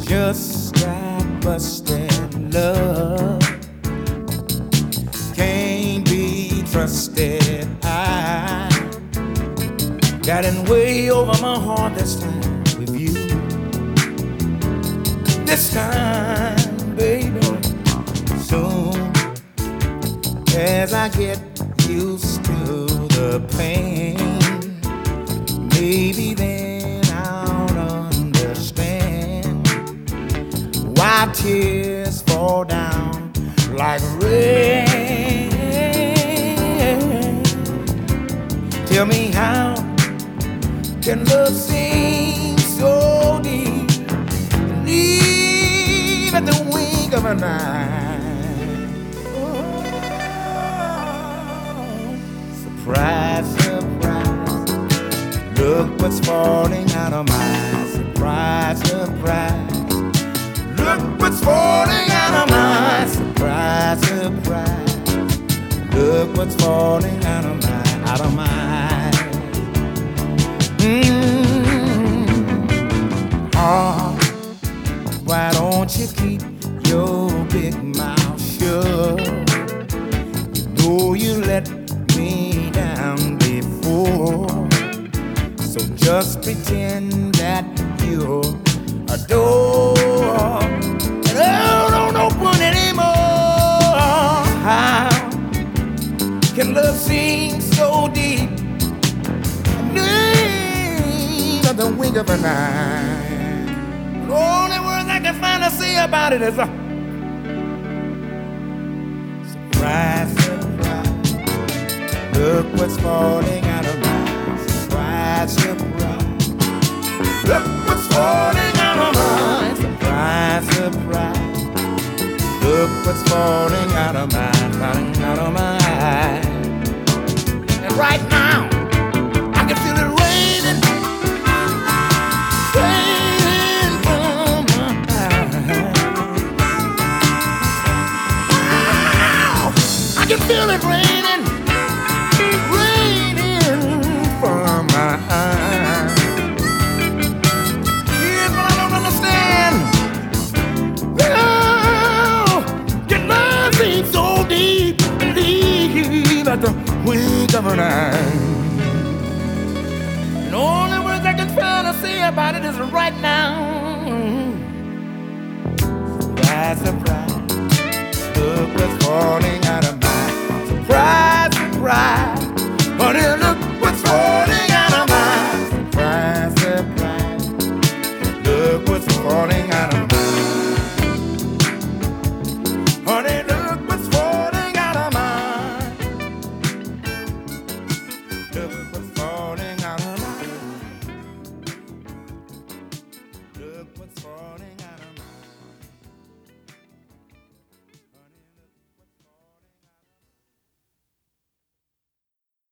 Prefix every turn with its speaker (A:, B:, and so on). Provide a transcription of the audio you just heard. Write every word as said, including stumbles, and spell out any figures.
A: just got busted. Love can't be trusted. I got in way over my heart this time with you. This time, baby, soon as I get used to the pain, maybe then I'll understand why tears fall down like rain. Tell me, how can love seem so deep, leave at the wink of an eye? Oh, surprise, surprise, look what's falling out of my eyes. Surprise, surprise, look what's falling out of my eyes. Surprise, surprise, look what's falling out of my, out of my eyes. Mm-hmm. Oh, why don't you keep your big mouth shut? You know you let me down before, so just pretend that you're a door and oh, don't open anymore. How can love sing so deep, leave at the wink of an eye? The only words I can find to say about it is a surprise, surprise, look what's falling out of my eyes. Surprise, surprise, look what's falling out of my eyes. Surprise, surprise, look what's falling out of my, falling out of my eyes. And right now, I can feel it raining, raining from my eyes. Wow, I can feel it raining, raining from my eyes. Here's what I don't understand. Oh, your love seems so deep, leave at the wink of an eye. The only words I can try to say about it is right now. Surprise, surprise, look what's falling